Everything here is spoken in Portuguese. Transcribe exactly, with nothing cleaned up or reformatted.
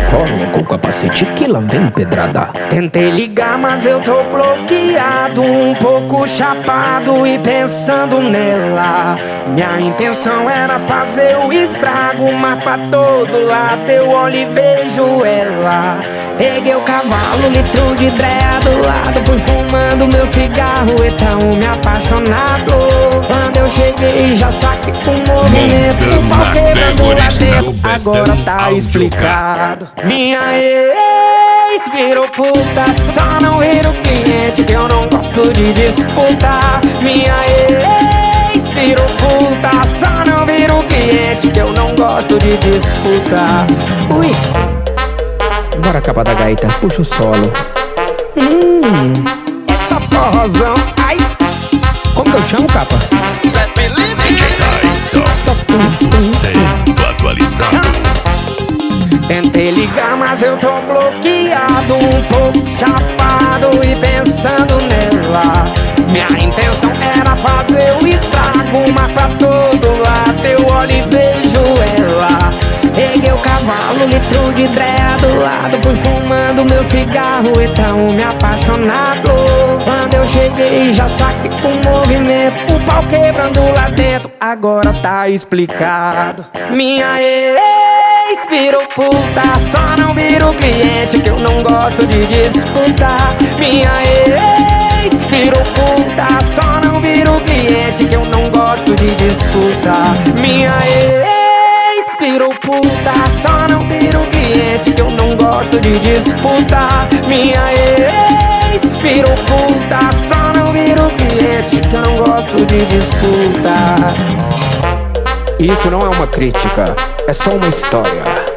Coloca o capacete que lá vem pedrada. Tentei ligar, mas eu tô bloqueado, um pouco chapado e pensando nela. Minha intenção era fazer o estrago, mas pra todo lado eu olho e vejo ela. Peguei o cavalo, litro de dreia do lado, fui fumando meu cigarro e tão me apaixonado. Quando eu cheguei já saquei com o movimento, o pau quebrando lá dentro, agora tá explicado. Minha ex virou puta, só não vira o cliente que eu não gosto de disputar. Minha ex virou puta, só não vira o cliente que eu não gosto de disputar. Ui, Bora capa da gaita, puxa o solo. hum, tá forrozão. Ai, Como que eu chamo, capa? cem por cento atualizado. tentei ligar, mas eu tô bloqueado, um pouco chapado e pensando nela. Minha intenção era fazer o estrago, mas pra todo lado eu olho e vejo ela. Peguei o cavalo, litro de dreia do lado, fui fumando meu cigarro e tão me apaixonado. Quando eu cheguei já saquei com o movimento, o pau quebrando lá dentro, agora tá explicado. Minha ex virou puta, só não vira o cliente que eu não gosto de disputar. Minha ex virou puta, só não vira o cliente que eu não gosto de disputar. Minha ex virou puta, só não vira o cliente que eu não gosto de disputar. Minha ex virou puta, só não vira o cliente que eu não gosto de disputar. Isso não é uma crítica, é só uma história.